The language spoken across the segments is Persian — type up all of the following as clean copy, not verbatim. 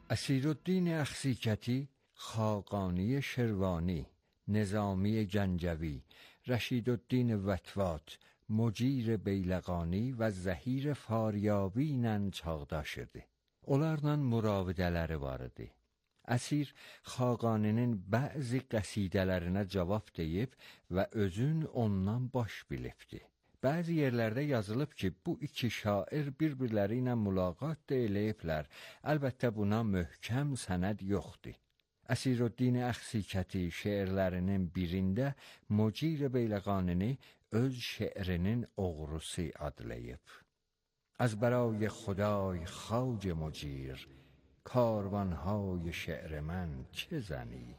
اسیرالدین اخسیکتی، خاقانی شروانی، نظامی گنجوی، رشیدالدین وتوات, Mucir Beyləqani və Zəhir Faryabı ilə çağdaşırdı. Onlarla müravidələri var idi. Əsir Xaqaninin bəzi qəsidələrinə cavab deyib və özün ondan baş bilibdi. Bəzi yerlərdə yazılıb ki, bu iki şair bir-birləri ilə mülaqat da eləyiblər. Əlbəttə buna möhkəm sənəd yoxdur. اسیرالدین اخسیکتی şeirlərinin birində Mucir Beyləqanini öz şeirinin oğrusu adlayıb. از برای خدای خواجه مجیر کاروانهای شعر من چه زنی؟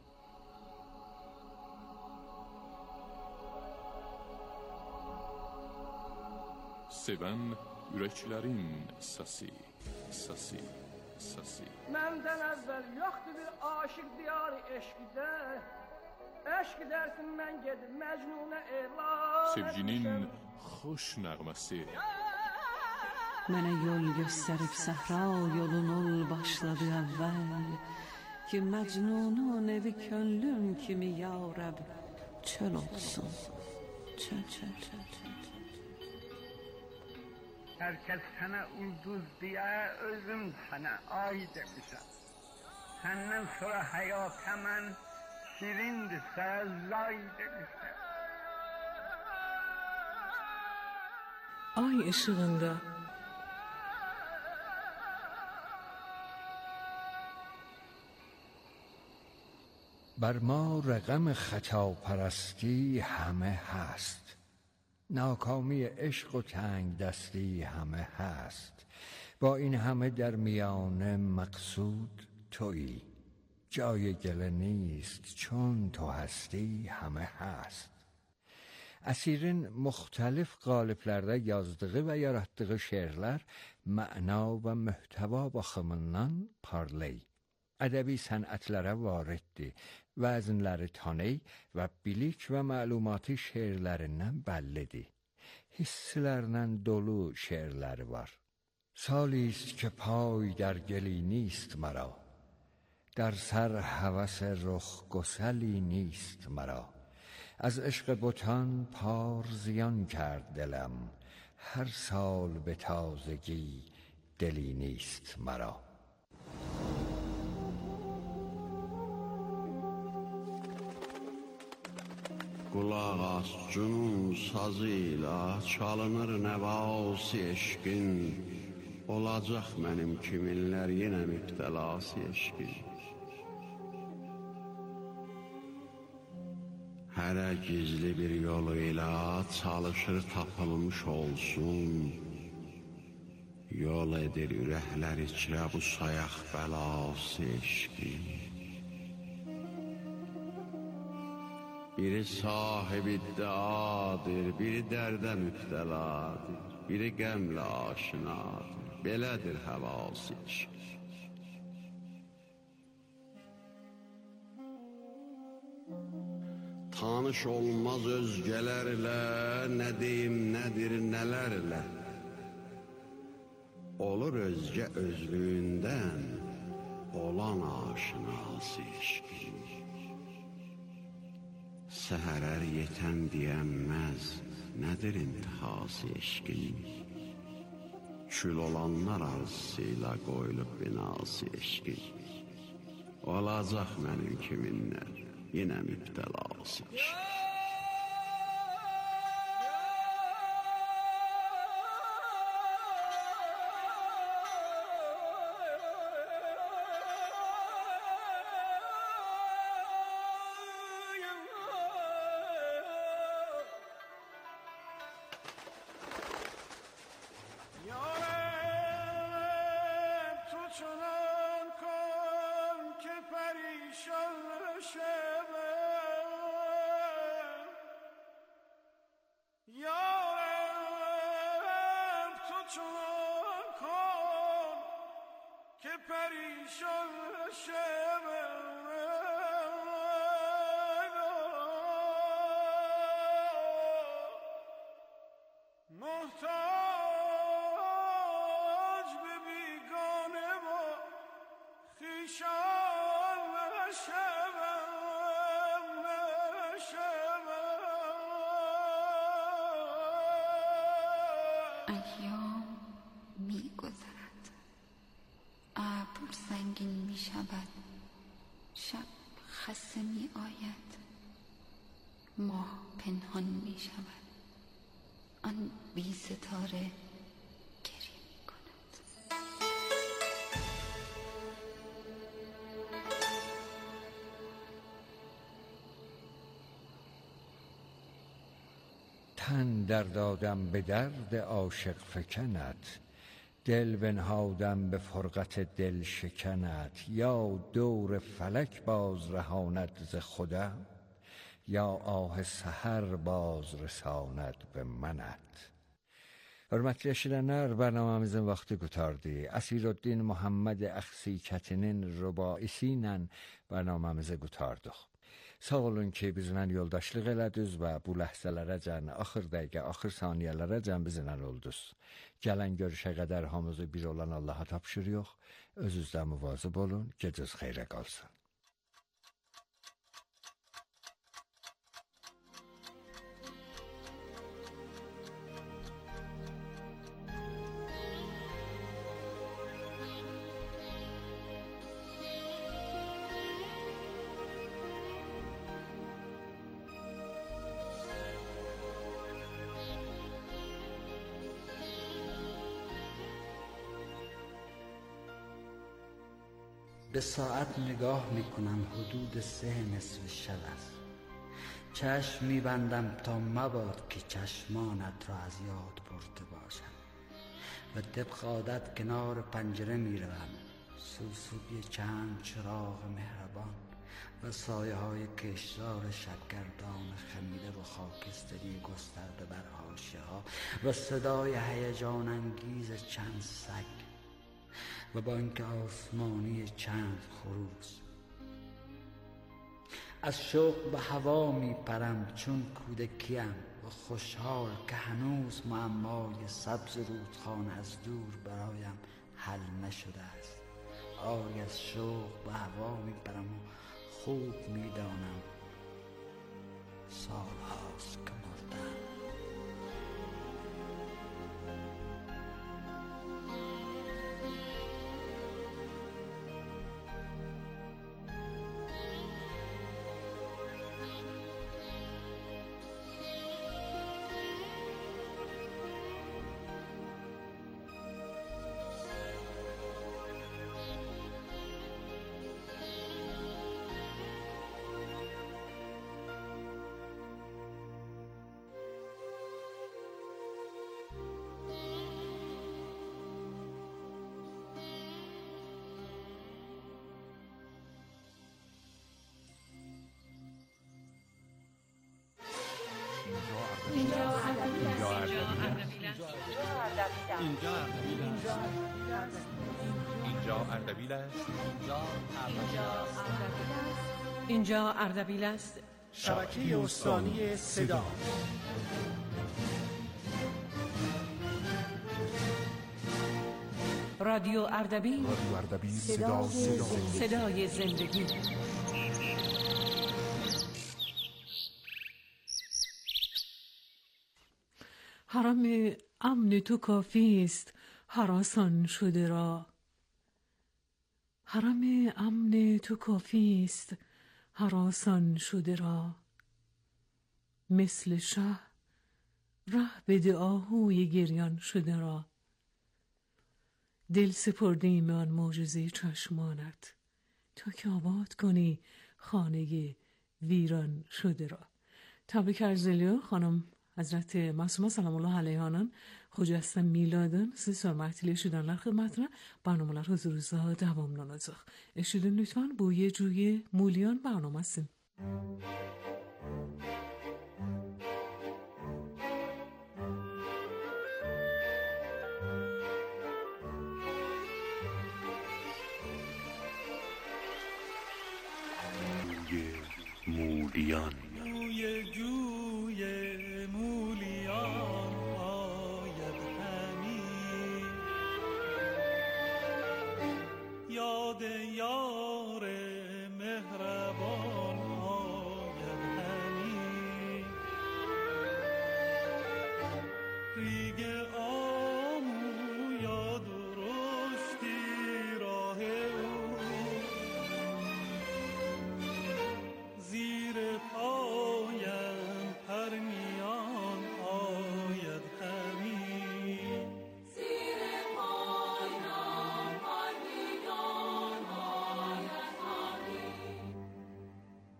Sevən ürəklərin səsi, səsi, səsi. Məndən əvvəl yoxdur bir aşıq diyarı eşqdə. Eşq dersin mən gedib Məcnunə elan. Sevginin xoş nəğməsi. Mənə yol göstərib səhra yolun ol başladı əvvəl. Ki Məcnunun evi könlüm kimi ya Rəb çöl olsun. Çöl, çöl, çöl, çöl. Herkes sana ulduz diye özüm sana ay demişim. Senden sonra hayat hemen şirindi sezlay demişim. Ay ışığında بر ما رقم خطا پرستی همه هست، ناکامی عشق و تنگ دستی همه هست. با این همه در میان مقصود تویی، جای گله نیست چون تو هستی همه هست.Əsirin müxtəlif qaliblərdə yazdığı və yaratdığı şeirlər məna və möhtəva baxımından parlay. Ədəbi sənətlərə variddir, vəznləri taney və bilik və məlumatı şeirlərindən bəllidir. Hisslərlə dolu şeirləri var. سالیست که پای در گلی نیست مرا، در سر هوس رخ گسلی نیست مرا. از عشق بتان پار زیان کرد دلم، هر سال به تازگی دلی نیست مرا. Qulaq as cünun sazıyla çalınır nəvası eşqin, olacaq mənim kiminlər yenə mübtəlası eşqin. Hərə gizli bir yolu ilə çalışır tapılmış olsun, yol edir ürəklər içrə bu sayaq bəlası eşqin. Biri sahib iddiadır, biri dərdə mübtəladır, biri qəmlə aşinadır, belədir həvası eşq. Tanış olmaz özgələrlə, nə deyim nədir nələrlə. Olur özgə özlüyündən, olan aşinası eşqin. Səhərər yetən deyənməz, nədir intihası eşqin? Kül olanlar arzusuyla qoyulub binası eşqin. Olacaq mənim kiminlər, yenə mübtəlası eşqin. محتاج به بیگانه با ایام می گذرد، ابر سنگین می شود، شب خسته می آید، ماه پنهان می شود، آن بی ستاره گریه می کند. تن در دادم به درد عاشق فکنت، دل بنهادم به فرقت دل شکنت. یا دور فلک باز رهاند ز خودم، یا آه سحر باز رساند به منت. Hörmətli eşidənlər, bərnamamızın vaxtı qutardı. Əsirəddin Muhammed Əxsi Kətinin rübaisi ilə bərnamamızı qutardıq. Sağ olun ki, bizimlə yoldaşlıq elədiniz və bu ləhzələrəcən, axır dəqiqə, axır saniyələrəcən bizimlə oldunuz. Gələn görüşə qədər hamımızı bir olan Allaha tapşırıq. Özünüzdən müvazib olun, gecəniz xeyrə qalsın. به ساعت نگاه میکنم، حدود 3 نصف شب است. چشم میبندم تا مباد که چشمانت را از یاد برده باشم و طبق عادت کنار پنجره میروم. سوسوی چند چراغ مهربان و سایه های کشدار شبگردان خمیده و خاکستری گسترده بر حاشیه‌ها و صدای هیجان انگیز چند سگ و بانک آسمانی چند خروس. از شوق به هوا می پرم چون کودکیم و خوشحال که هنوز معمای سبز رودخانه از دور برایم حل نشده است. آری از شوق به هوا می پرم و خوب می دانم سال هاست که مردم. اینجا اردبیل است. شبکه استانی صدا. رادیو اردبیل، صدای زندگی. حرم امن تو کافی است هراسان شده را. حرم امن تو کافی است هراسان شده را. مثل شه ره بده آهوی گریان شده را. دل سپردیم آن معجزه چشمانت تا که آباد کنی خانه ویران شده را. تبریک عرض الیو خانم حضرت معصومه سلام الله علیهانان خجسته میلادن سر مرتلی شدنler خدمتine برنامه‌lar huzurunuzda davamlanacaq. Eşidin lütfen bu Yecuye Mulyan برنامه‌sin. مولیان جوی مولیان آید همی، یاد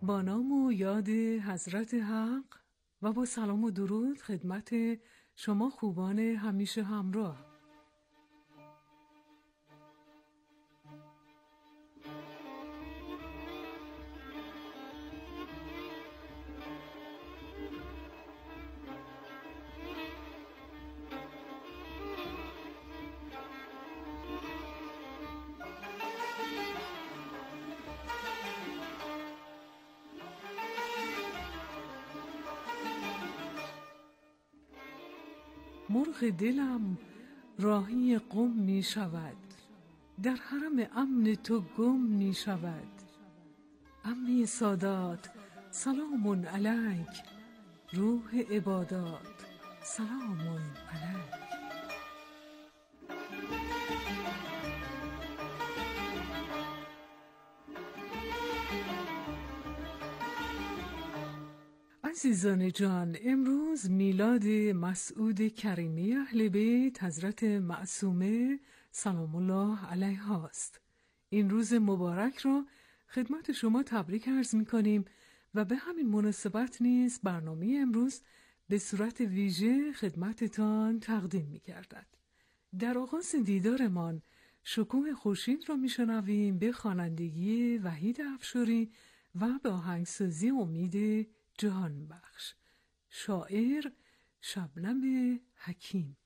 با نام و یاد حضرت حق و با سلام و درود خدمت شما خوبان همیشه همراه. مرغ دلم راهی قم می شود، در حرم امن تو گم می شود. امنی سادات سلام علیک، روح عبادات سلام علیک. عزیزان جان، امروز میلاد مسعود کریمی اهل بیت حضرت معصومه سلام الله علیها است. این روز مبارک را خدمت شما تبریک عرض می‌کنیم و به همین مناسبت نیز برنامه امروز به صورت ویژه خدمتتان تقدیم می‌گردد. در آغاز دیدارمان شکوه خورشید را می‌شنویم به خوانندگی وحید افشاری و به آهنگسازی امید جهان بخش. شاعر شبنم حکیم.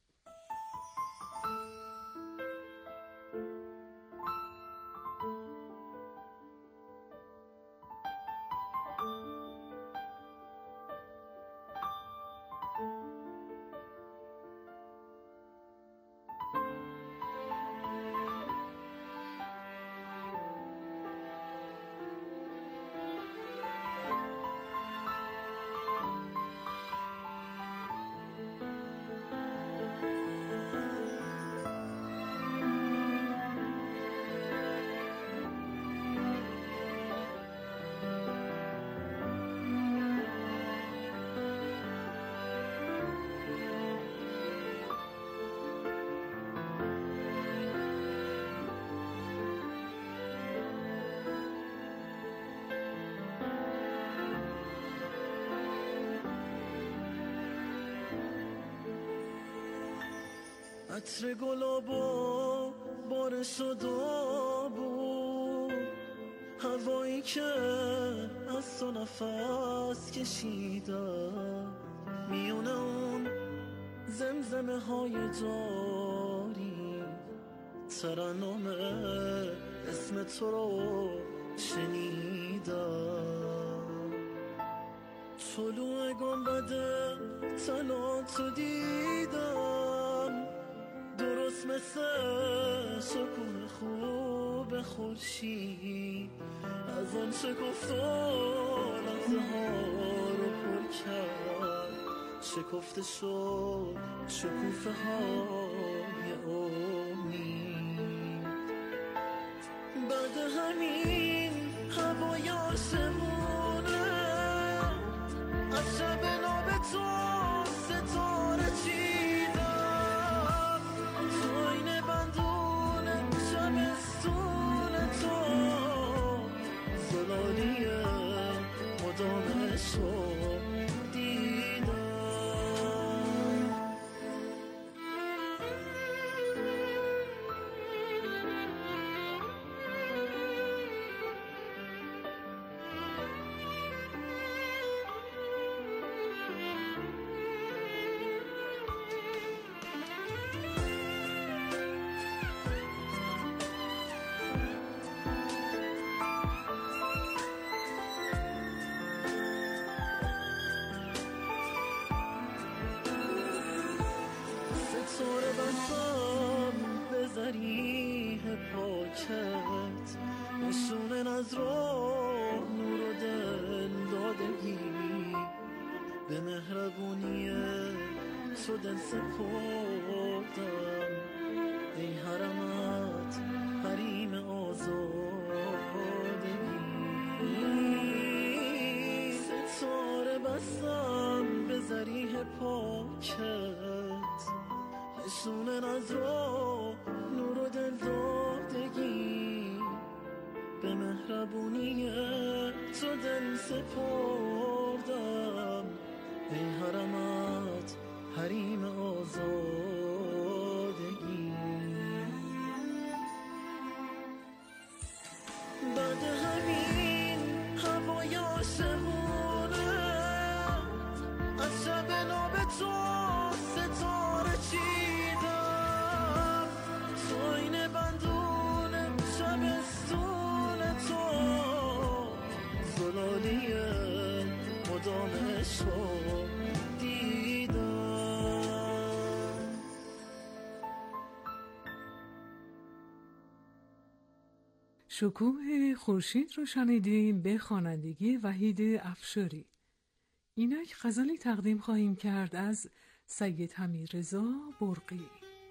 عطر گلابا بارش و دابو، هوایی که از تو نفس کشیدم، میونه اون زمزمه های جاری، ترنم اسم تو رو شنیدم. طلوع گنبد طلا تو دیدم، درست مثل سکون خوب خورشید، از آن شکفت لحظه ها رو پر کرد، شکفته شد شکوفه های امید. بعد همین هوای آسمونه از شب ناب تو ستاره چیدم، تو این بندون شبستون تو زلالی مدامش رو دیدم. ستاره بستم به ذریح پاکت، نشونه از راه نور و دل دادگی، به مهربونی تو دل سپردم، ای حرمت حریم آزادگی. ستاره بستم به ذریح پاکت، نشونه از راه نور و دل دادگی، به مهربونی تو دل سپردم ای حرمت حریم آزادگی. بعد همین هوای عاشقونه از شب ناب تو ستاره چیدم، تو این بندون شبستون تو زلالی مدام عشقو دیدم. شکوه خورشید رو شنیدیم به خوانندگی وحید افشاری. اینک غزلی تقدیم خواهیم کرد از سید حمیدرضا برقی.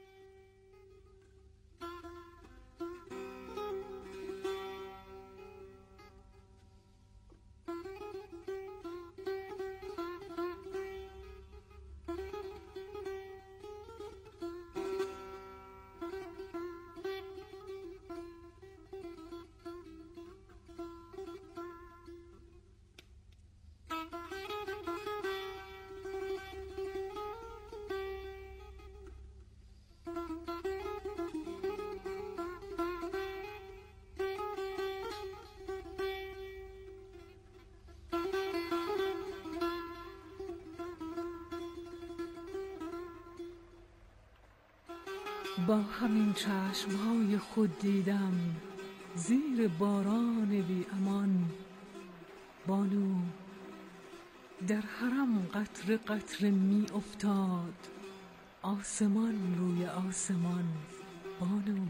با همین چشمهای خود دیدم زیر باران بی امان بانو، در حرم قطره قطره می افتاد آسمان روی آسمان بانو.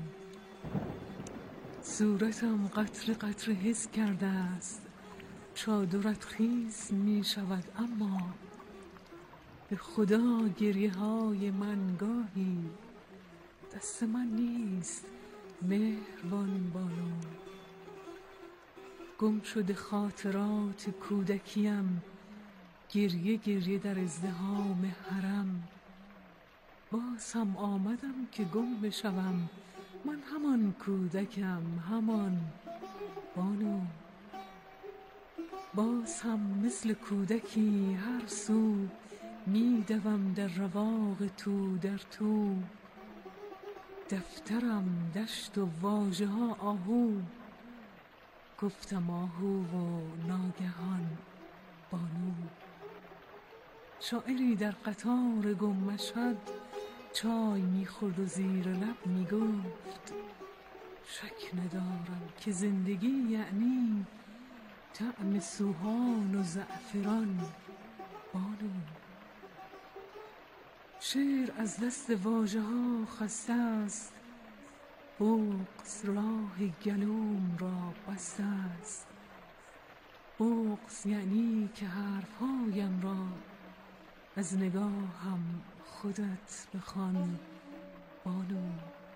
صورتم قطره قطره حس کرده است چادرت خیس می شود، اما به خدا گریه های من گاهی دست من نیست مهربان بانو. گم شده خاطرات کودکیم گریه گریه در ازدحام حرم، باز هم آمدم که گم بشوم من همان کودکم همان بانو. باز هم مثل کودکی هر سو می دوم در رواق تو در تو، دفترم دشت و واژه ها آهو، گفتم آهو و ناگهان بانو. شاعری در قطار گم مشهد چای میخورد و زیر لب میگفت شک ندارم که زندگی یعنی طعم سوهان و زعفران بانو. شعر از دست واژه ها خسته است، بغض راه گلوم را بسته است. بغض یعنی که حرفهایم را از نگاهم خودت بخوان بانو.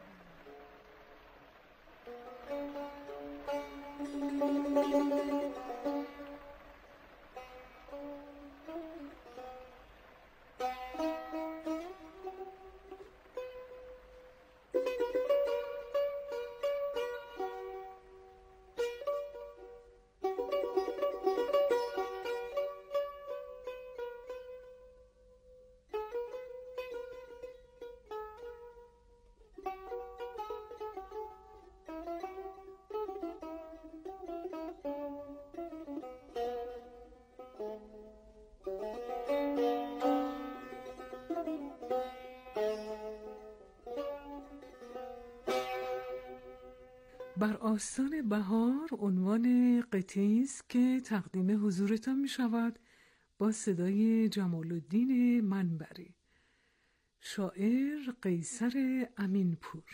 بر آستان بهار عنوان قطعی است که تقدیم حضورتان می شود با صدای جمال الدین منبری. شاعر قیصر امینپور.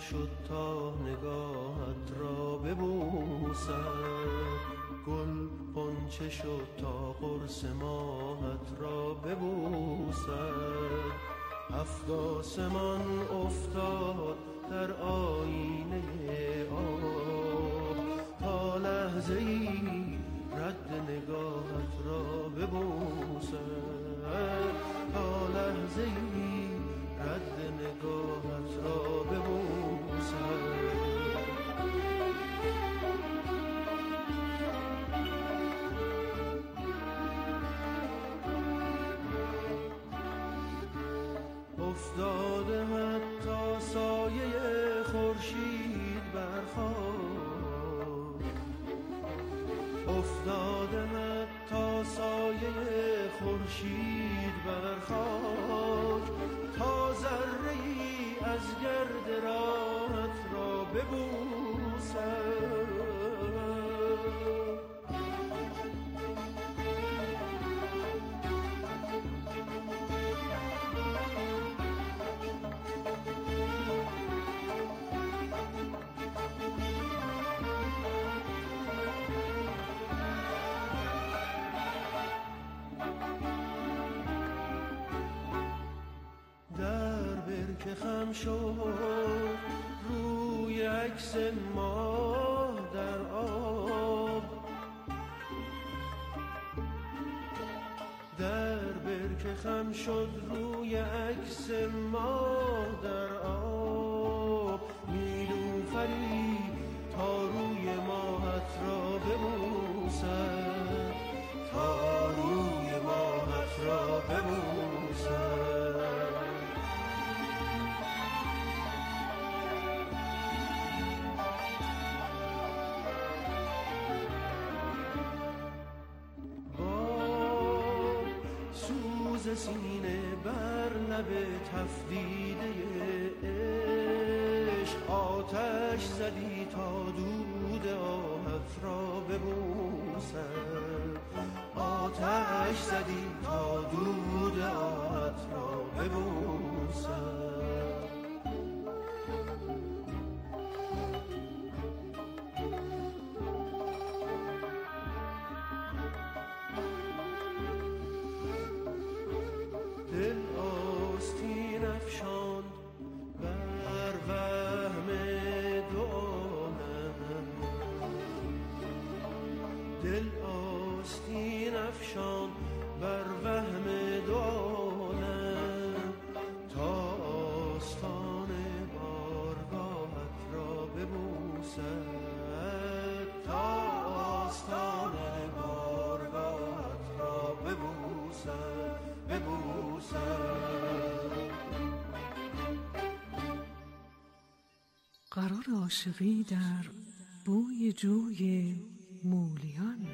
شد تا نگاهت را ببوسد، گل غنچه شد تا قرص ماهت را ببوسد. هفت آسمان افتاد در آینه آب، تا لحظه ای رد نگاهت را ببوسد، تا لحظه ای رد نگاهت را ببوسد. افتاده حتی سایه خورشید بر خاک، افتاده حتی سایه خورشید بر خاک، تا ذره‌ای از گرد راهت را ببوسد. که خم شد روی عکس ماه در آب، در برکه خم شد روی عکس ماه در آب. نیلوفری تا روی ماهت را ببوسد، تا روی ماهت را ببوسد. سینه بر لب تفدیده عشق، آتش زدی تا دود آهت را ببوسد، آتش زدی تا دود آهت را ببوسد. دل آستین افشاند بر وهم دعانم، دل آستین افشاند بر وهم دعانم، تا آستان بارگاهت را ببوسد، تا آستان بارگاهت را ببوسد، قرار عاشقی در بوی جوی مولیان.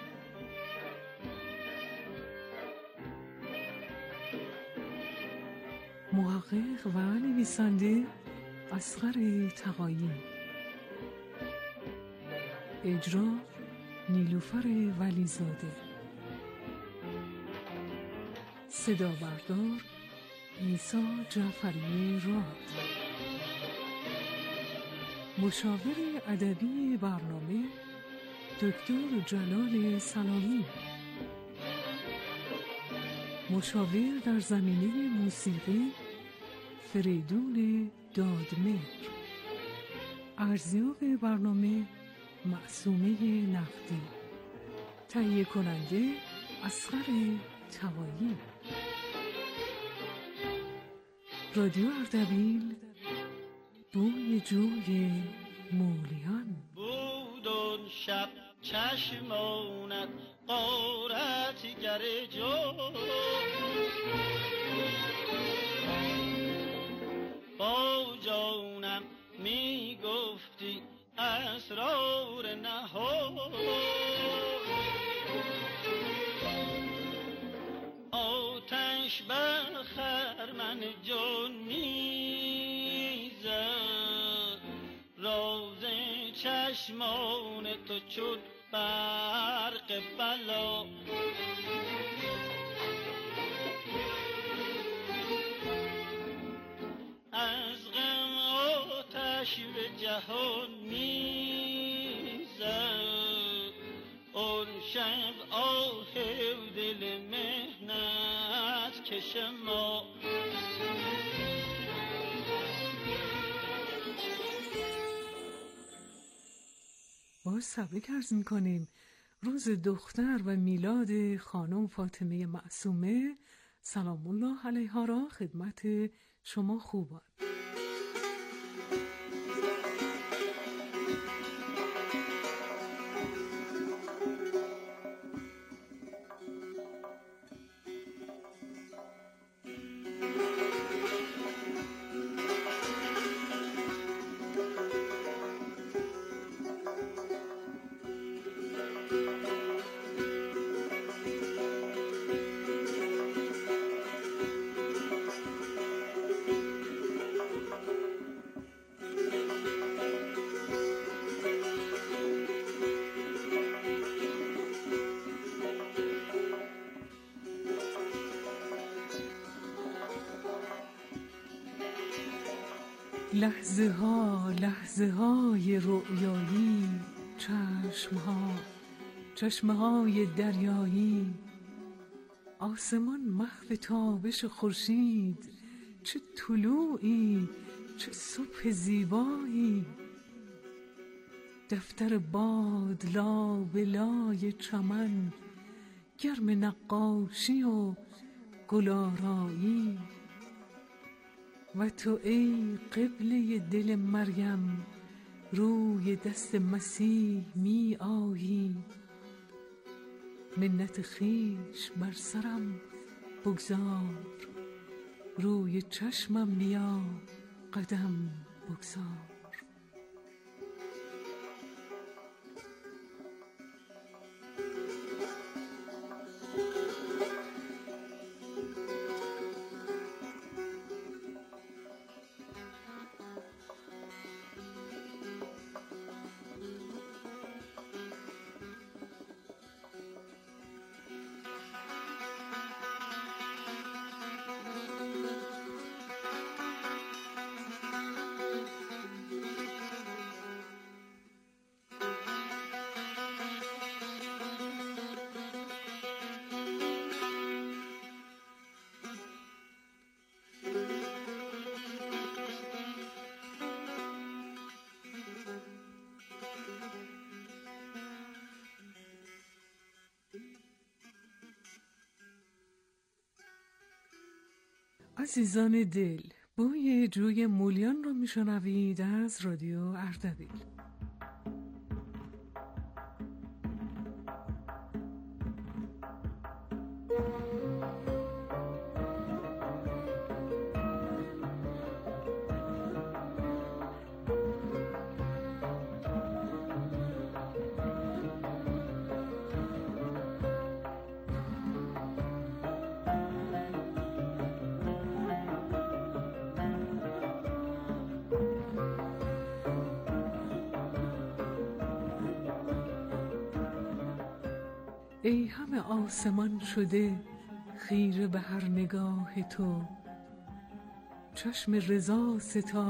محقق و نویسنده اصغر تقایی، اجرا نیلوفر ولیزاده، صدا بردار عیسی جعفری راد، مشاور ادبی برنامه دکتر جلال سلامی، مشاور در زمینه موسیقی فریدون دادمهر، ارزیاب برنامه معصومه نقدی، تهیه کننده اصغر تقایی. رادیو اردبیل، بوی جوی مولیان. بود اون شب چشمانت غارت گر جو، با جانم می گفتی اسرار نهان، آتش بر خرمن جان میزد، راز چشمان تو چون برق بلا، از غم آتش جهان میزد اون شب آه دل مهنت کش ما. باز تبریک عرض می‌کنیم روز دختر و میلاد خانم فاطمه معصومه سلام الله علیها را خدمت شما خوبان. لحظه های رؤیایی، چشمه های دریایی، آسمان محو تابش خورشید، چه طلوعی چه صبح زیبایی، دفتر باد لابلای چمن، گرم نقاشی و گلارایی، و تو ای قبله دل مریم روی دست مسیح می آیی، منت خویش بر سرم بگذار، روی چشمم بیا قدم بگذار. عزیزان دل، بوی جوی مولیان رو میشنوید از رادیو اردبیل. ای همه آسمان شده خیره به هر نگاه تو، چشم رضا ستا